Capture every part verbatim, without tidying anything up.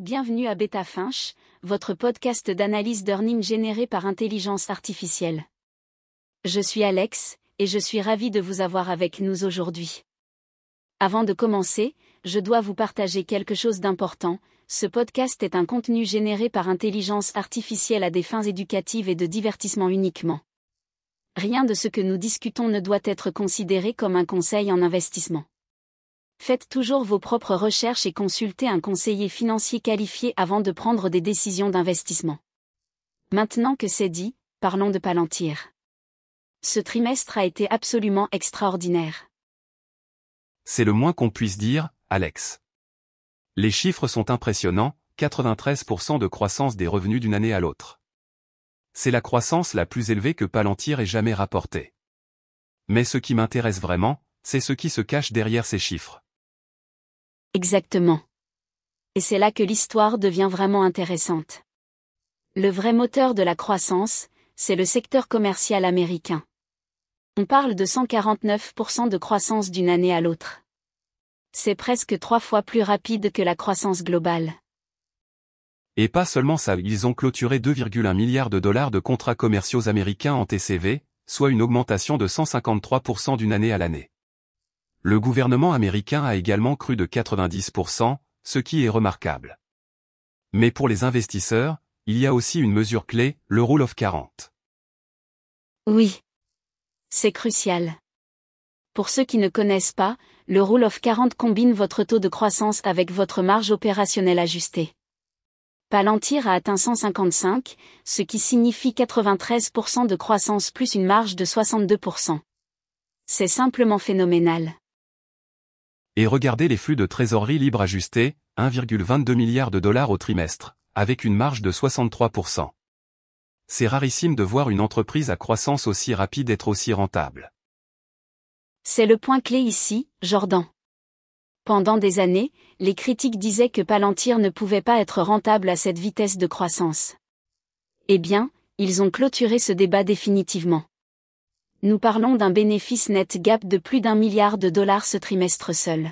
Bienvenue à BetaFinch, votre podcast d'analyse d'earnings généré par intelligence artificielle. Je suis Alex, et je suis ravi de vous avoir avec nous aujourd'hui. Avant de commencer, je dois vous partager quelque chose d'important. Ce podcast est un contenu généré par intelligence artificielle à des fins éducatives et de divertissement uniquement. Rien de ce que nous discutons ne doit être considéré comme un conseil en investissement. Faites toujours vos propres recherches et consultez un conseiller financier qualifié avant de prendre des décisions d'investissement. Maintenant que c'est dit, parlons de Palantir. Ce trimestre a été absolument extraordinaire. C'est le moins qu'on puisse dire, Alex. Les chiffres sont impressionnants, quatre-vingt-treize pour cent de croissance des revenus d'une année à l'autre. C'est la croissance la plus élevée que Palantir ait jamais rapportée. Mais ce qui m'intéresse vraiment, c'est ce qui se cache derrière ces chiffres. Exactement. Et c'est là que l'histoire devient vraiment intéressante. Le vrai moteur de la croissance, c'est le secteur commercial américain. On parle de cent quarante-neuf pour cent de croissance d'une année à l'autre. C'est presque trois fois plus rapide que la croissance globale. Et pas seulement ça, ils ont clôturé deux virgule un milliards de dollars de contrats commerciaux américains en T C V, soit une augmentation de cent cinquante-trois pour cent d'une année à l'année. Le gouvernement américain a également cru de quatre-vingt-dix pour cent, ce qui est remarquable. Mais pour les investisseurs, il y a aussi une mesure clé, le Rule of quarante. Oui. C'est crucial. Pour ceux qui ne connaissent pas, le Rule of quarante combine votre taux de croissance avec votre marge opérationnelle ajustée. Palantir a atteint cent cinquante-cinq, ce qui signifie quatre-vingt-treize pour cent de croissance plus une marge de soixante-deux pour cent. C'est simplement phénoménal. Et regardez les flux de trésorerie libre ajustés, un virgule vingt-deux milliard de dollars au trimestre, avec une marge de soixante-trois pour cent. C'est rarissime de voir une entreprise à croissance aussi rapide être aussi rentable. C'est le point clé ici, Jordan. Pendant des années, les critiques disaient que Palantir ne pouvait pas être rentable à cette vitesse de croissance. Eh bien, ils ont clôturé ce débat définitivement. Nous parlons d'un bénéfice net gap de plus d'un milliard de dollars ce trimestre seul.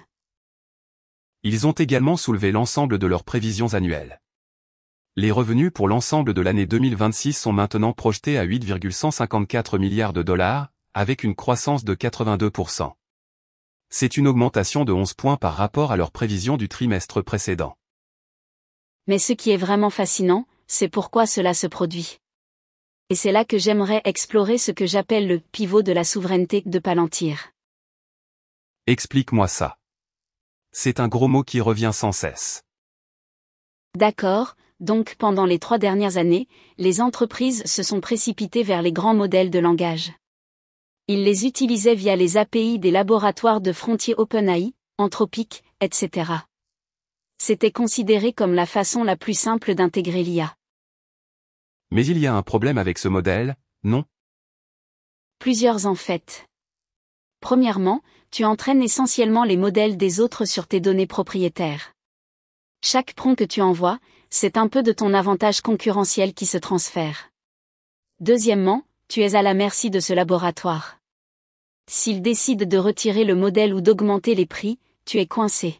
Ils ont également soulevé l'ensemble de leurs prévisions annuelles. Les revenus pour l'ensemble de l'année deux mille vingt-six sont maintenant projetés à huit virgule cent cinquante-quatre milliards de dollars, avec une croissance de quatre-vingt-deux pour cent. C'est une augmentation de onze points par rapport à leurs prévisions du trimestre précédent. Mais ce qui est vraiment fascinant, c'est pourquoi cela se produit. Et c'est là que j'aimerais explorer ce que j'appelle le pivot de la souveraineté de Palantir. Explique-moi ça. C'est un gros mot qui revient sans cesse. D'accord, donc pendant les trois dernières années, les entreprises se sont précipitées vers les grands modèles de langage. Ils les utilisaient via les A P I des laboratoires de frontier OpenAI, Anthropic, et cetera. C'était considéré comme la façon la plus simple d'intégrer l'I A. Mais il y a un problème avec ce modèle, non? Plusieurs en fait. Premièrement, tu entraînes essentiellement les modèles des autres sur tes données propriétaires. Chaque prompt que tu envoies, c'est un peu de ton avantage concurrentiel qui se transfère. Deuxièmement, tu es à la merci de ce laboratoire. S'il décide de retirer le modèle ou d'augmenter les prix, tu es coincé.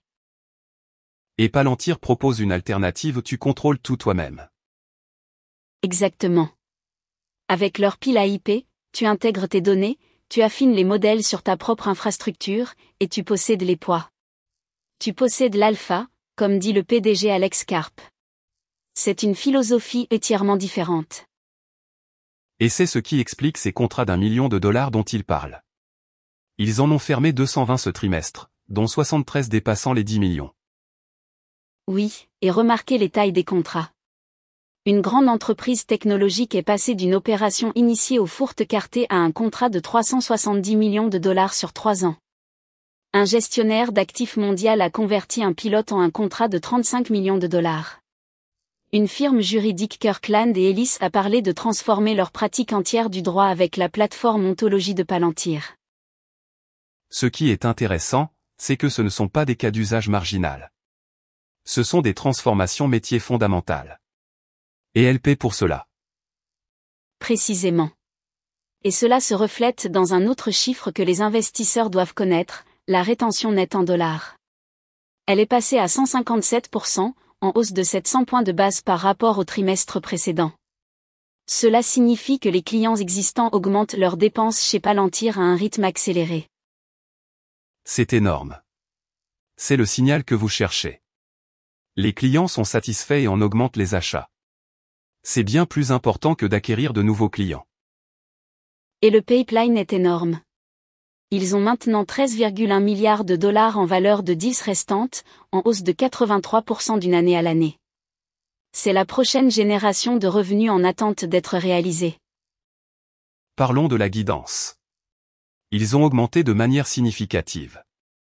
Et Palantir propose une alternative où tu contrôles tout toi-même. Exactement. Avec leur pile à I P, tu intègres tes données, tu affines les modèles sur ta propre infrastructure, et tu possèdes les poids. Tu possèdes l'alpha, comme dit le P D G Alex Karp. C'est une philosophie entièrement différente. Et c'est ce qui explique ces contrats d'un million de dollars dont ils parlent. Ils en ont fermé deux cent vingt ce trimestre, dont soixante-treize dépassant les dix millions. Oui, et remarquez les tailles des contrats. Une grande entreprise technologique est passée d'une opération initiée au fourte carté à un contrat de trois cent soixante-dix millions de dollars sur trois ans. Un gestionnaire d'actifs mondial a converti un pilote en un contrat de trente-cinq millions de dollars. Une firme juridique Kirkland et Ellis a parlé de transformer leur pratique entière du droit avec la plateforme ontologie de Palantir. Ce qui est intéressant, c'est que ce ne sont pas des cas d'usage marginal. Ce sont des transformations métiers fondamentales. Et elle paie pour cela. Précisément. Et cela se reflète dans un autre chiffre que les investisseurs doivent connaître, la rétention nette en dollars. Elle est passée à cent cinquante-sept pour cent, en hausse de sept cents points de base par rapport au trimestre précédent. Cela signifie que les clients existants augmentent leurs dépenses chez Palantir à un rythme accéléré. C'est énorme. C'est le signal que vous cherchez. Les clients sont satisfaits et en augmentent les achats. C'est bien plus important que d'acquérir de nouveaux clients. Et le pipeline est énorme. Ils ont maintenant treize virgule un milliards de dollars en valeur de deals restantes, en hausse de quatre-vingt-trois pour cent d'une année à l'année. C'est la prochaine génération de revenus en attente d'être réalisée. Parlons de la guidance. Ils ont augmenté de manière significative.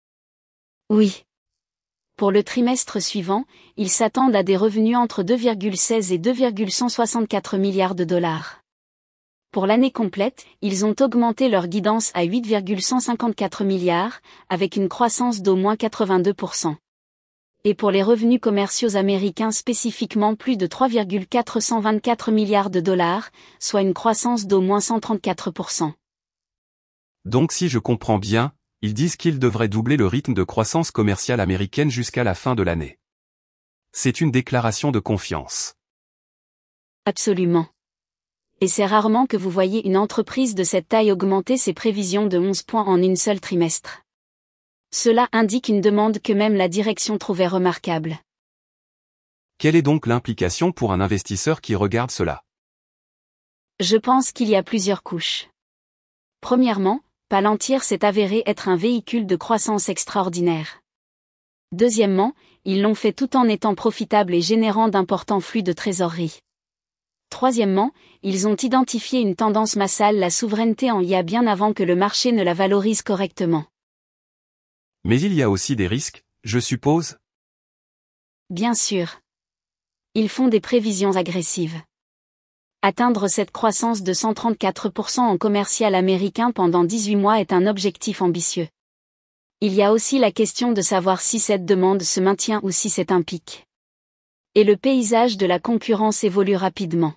Oui. Pour le trimestre suivant, ils s'attendent à des revenus entre deux virgule seize et deux virgule cent soixante-quatre milliards de dollars. Pour l'année complète, ils ont augmenté leur guidance à huit virgule cent cinquante-quatre milliards, avec une croissance d'au moins quatre-vingt-deux pour cent. Et pour les revenus commerciaux américains spécifiquement plus de trois virgule quatre cent vingt-quatre milliards de dollars, soit une croissance d'au moins cent trente-quatre pour cent. Donc si je comprends bien, ils disent qu'ils devraient doubler le rythme de croissance commerciale américaine jusqu'à la fin de l'année. C'est une déclaration de confiance. Absolument. Et c'est rarement que vous voyez une entreprise de cette taille augmenter ses prévisions de onze points en une seule trimestre. Cela indique une demande que même la direction trouvait remarquable. Quelle est donc l'implication pour un investisseur qui regarde cela? Je pense qu'il y a plusieurs couches. Premièrement, Palantir s'est avéré être un véhicule de croissance extraordinaire. Deuxièmement, ils l'ont fait tout en étant profitables et générant d'importants flux de trésorerie. Troisièmement, ils ont identifié une tendance massale, la souveraineté en I A, bien avant que le marché ne la valorise correctement. Mais il y a aussi des risques, je suppose? Bien sûr. Ils font des prévisions agressives. Atteindre cette croissance de cent trente-quatre pour cent en commercial américain pendant dix-huit mois est un objectif ambitieux. Il y a aussi la question de savoir si cette demande se maintient ou si c'est un pic. Et le paysage de la concurrence évolue rapidement.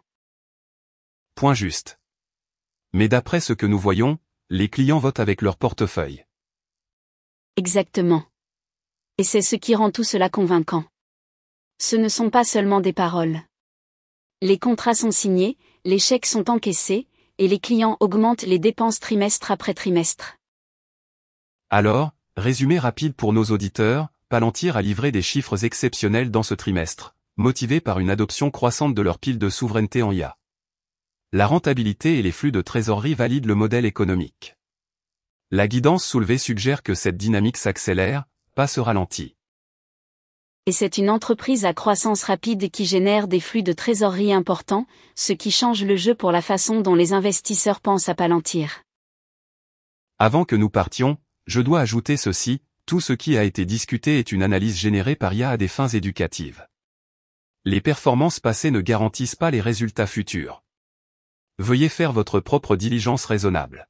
Point juste. Mais d'après ce que nous voyons, les clients votent avec leur portefeuille. Exactement. Et c'est ce qui rend tout cela convaincant. Ce ne sont pas seulement des paroles. Les contrats sont signés, les chèques sont encaissés, et les clients augmentent les dépenses trimestre après trimestre. Alors, résumé rapide pour nos auditeurs, Palantir a livré des chiffres exceptionnels dans ce trimestre, motivés par une adoption croissante de leur pile de souveraineté en I A. La rentabilité et les flux de trésorerie valident le modèle économique. La guidance soulevée suggère que cette dynamique s'accélère, pas se ralentit. Et c'est une entreprise à croissance rapide qui génère des flux de trésorerie importants, ce qui change le jeu pour la façon dont les investisseurs pensent à Palantir. Avant que nous partions, je dois ajouter ceci, tout ce qui a été discuté est une analyse générée par I A à des fins éducatives. Les performances passées ne garantissent pas les résultats futurs. Veuillez faire votre propre diligence raisonnable.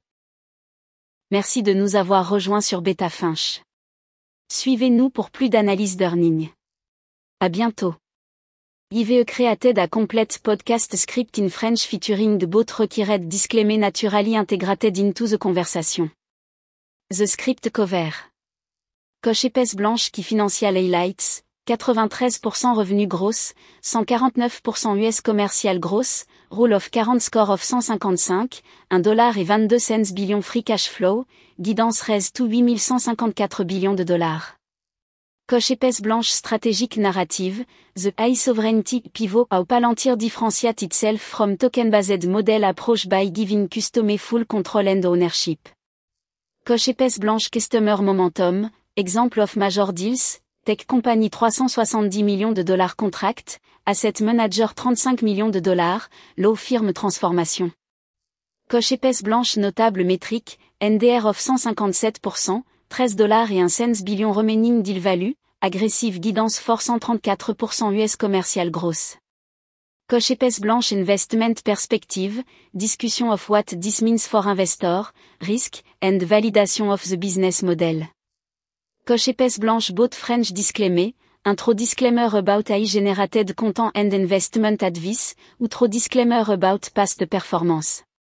Merci de nous avoir rejoints sur Beta Finch. Suivez-nous pour plus d'analyses d'earnings. À bientôt. I V E created a complete podcast script in French featuring the both required disclaimer naturally integrated into the conversation. The script cover. Coche épaisse blanche qui financial highlights, quatre-vingt-treize pour cent revenus gross, cent quarante-neuf pour cent U S commercial gross, rule of quarante score of cent cinquante-cinq, un dollar et vingt-deux cents billion free cash flow, guidance raise to huit mille cent cinquante-quatre billions de dollars. Coche épaisse blanche stratégique narrative, the high sovereignty pivot how Palantir differentiate itself from token-based model approach by giving customer full control and ownership. Coche épaisse blanche customer momentum, example of major deals, tech company trois cent soixante-dix millions de dollars contract, asset manager trente-cinq millions de dollars, law firm transformation. Coche épaisse blanche notable métrique, N D R of cent cinquante-sept pour cent, treize dollars et un cents billion remaining deal value, agressive guidance for cent trente-quatre pour cent U S commercial gross. Coche épaisse blanche investment perspective, discussion of what this means for investor, risk, and validation of the business model. Coche épaisse blanche both French disclaimer, intro disclaimer about A I generated content and investment advice, outro disclaimer about past performance.